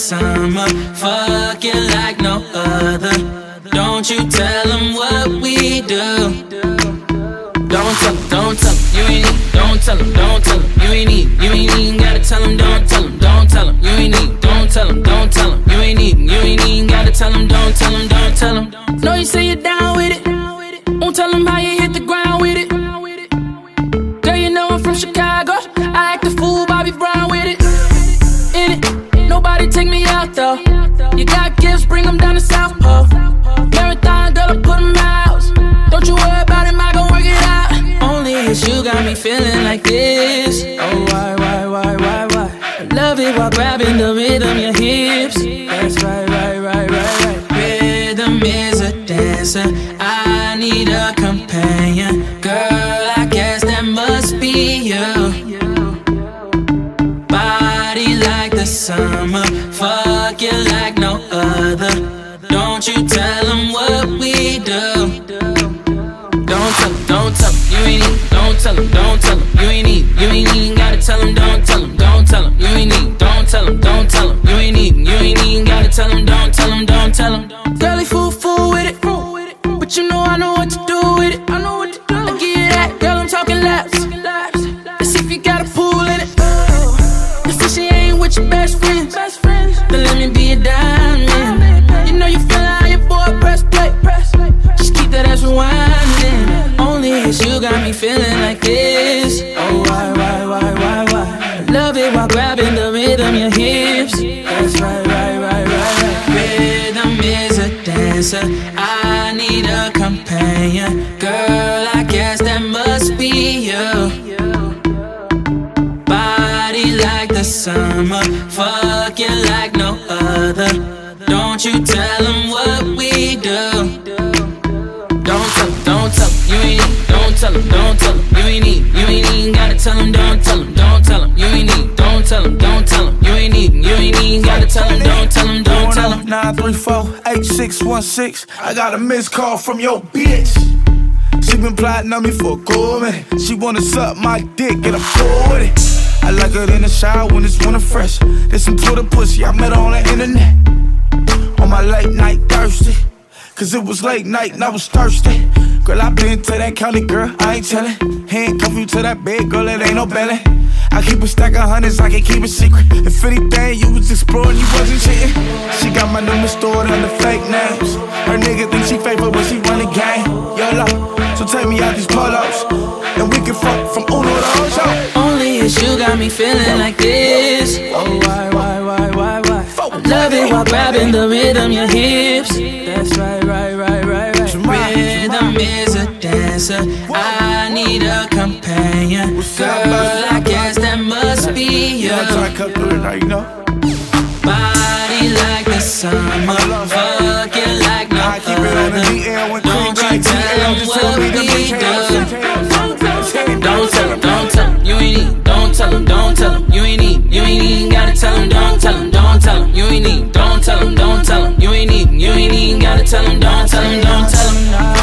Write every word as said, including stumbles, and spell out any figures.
summer, fucking like no other. Don't you tell them what we do. Don't tell them, don't tell them, you ain't need. Don't tell them, don't tell them, you ain't need. You ain't even gotta tell them, don't tell them, don't tell them, you ain't need. Don't tell them, don't tell them, you ain't need. You ain't even gotta tell them, don't tell them, don't tell them. Know you say you're down with it. Won't tell them how you hit the ground with it. Girl, you know I'm from Chicago. I act a fool, Bobby Brown with it. In it, nobody take me out though. You got gifts, bring them down to South Pole. Marathon, girl, I put them out. Don't you worry about him, I gon' work it out. Only it's you got me feeling like this. Oh, why, why, why, why, why? I love it while grabbing the rhythm, your hips. That's right, right, right, right, right. Rhythm is a dancer. I need a companion. Girl, I guess that must be you. Body like the summer, fuck you like no other. Don't you tell them what we do. Don't tell them, don't tell them, you ain't need. Don't tell them, don't tell them, you ain't need. You ain't even gotta tell them, don't tell them, don't tell them, you ain't need. Don't tell them, don't tell them, you ain't need. You ain't even gotta tell them, don't tell them, don't tell them. Girlie fool, fool with it, but you know I know what to do with it. I know what to do. I give you that, girl, I'm talking laps. Let's see if you got a pool in it. Let's see she ain't with your best friends. Then let me be a diamond. You know you feel how your boy press play. Just keep that ass rewinding. Only it's you got me feeling like this. Oh, why, why, why, why, why? I love it while grabbing the rhythm, your hips. That's right, right, right, right, right. Rhythm is a dancer. I need a companion. Girl, I guess that must be you. Body like the summer, fucking like no other. Don't you tell them what we do. Don't tell them, don't tell them, you ain't need. Don't tell them, don't tell them, you ain't need. You ain't even gotta tell them, don't tell them, don't tell them, you ain't need. Don't tell them, don't tell them, you ain't need. You ain't even gotta tell them, don't tell them, don't tell them. nine three four, eight six one six. I got a missed call from your bitch. She been plotting on me for a cool minute. She wanna suck my dick, get a full with it. I like her in the shower when it's winter fresh. There's some Twitter pussy, I met her on the internet. On my late night thirsty, cause it was late night and I was thirsty. Girl, I been to that county, girl, I ain't tellin'. Handcuff you to that bed, girl, it ain't no belly. I keep a stack of hundreds, I can keep it secret. If anything, you was exploring, you wasn't cheating. She got my number stored under fake names. Her nigga think she faithful, but she run the game. YOLO, so take me out these polos, and we can fuck from Uno to Ocho. Only it's you got me feeling like this. Oh, why, why, why, why, why? I love it while grabbing the rhythm, your hips. That's right, right, right, right, right. Rhythm is a dancer. I need a companion. Girl, I guess that must be you. Body like the summer, fucking like no other. Don't you tell them what we do. Don't tell them, don't tell them, you ain't need. Don't tell them, don't tell them, you ain't need. You ain't even gotta tell them, don't tell them, don't tell them, you ain't need. Don't tell them, don't tell them, you ain't need. You ain't even gotta tell them, don't tell them, don't tell them.